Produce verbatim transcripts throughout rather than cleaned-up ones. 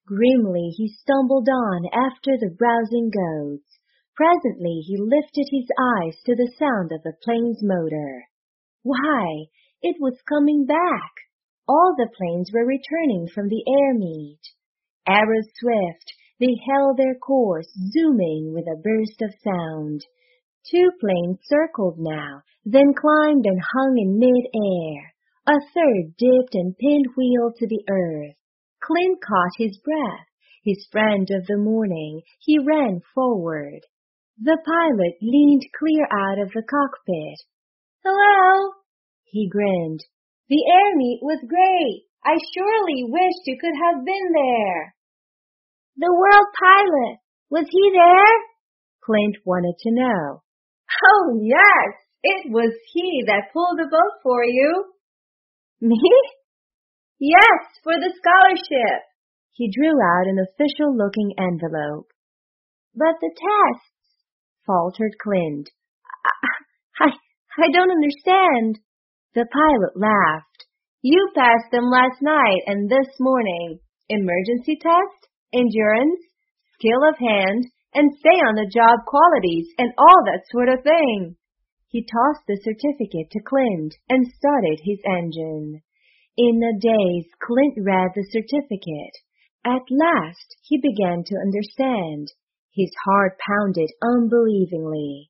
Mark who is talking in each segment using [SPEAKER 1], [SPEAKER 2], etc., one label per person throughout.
[SPEAKER 1] Grimly he stumbled on after the browsing goats. Presently he lifted his eyes to the sound of the plane's motor. Why, it was coming back! All the planes were returning from the air meet. Arrow swift, they held their course, zooming with a burst of sound. Two planes circled now, then climbed and hung in mid-air. A third dipped and pinned wheel to the earth. Clint caught his breath. His friend of the morning, he ran forward. The pilot leaned clear out of the cockpit. "Hello," he grinned. "The air meet was great. I surely wished you could have been there." "The world pilot, was he there?" Clint wanted to know.
[SPEAKER 2] "Oh, yes, it was he that pulled the boat for you."
[SPEAKER 1] "Me?"
[SPEAKER 2] "Yes, for the scholarship."
[SPEAKER 1] He drew out an official-looking envelope. "But the tests," faltered Clint. I, I, I don't understand." The pilot laughed. "You passed them last night and this morning. Emergency test, endurance, skill of hand, and stay-on-the-job qualities, and all that sort of thing." He tossed the certificate to Clint and started his engine. In a daze, Clint read the certificate. At last, he began to understand. His heart pounded unbelievingly.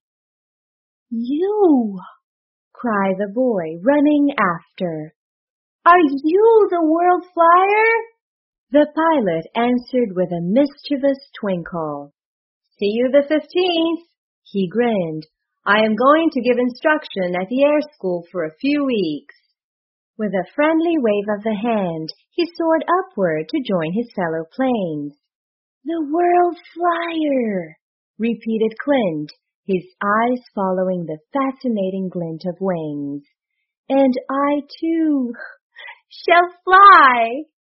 [SPEAKER 1] "You!" cried the boy, running after. "Are you the world flyer?" The pilot answered with a mischievous twinkle. "See you the fifteenth," he grinned. "I am going to give instruction at the air school for a few weeks." With a friendly wave of the hand, he soared upward to join his fellow planes. "The world flyer," repeated Clint, his eyes following the fascinating glint of wings. "And I, too, shall fly!"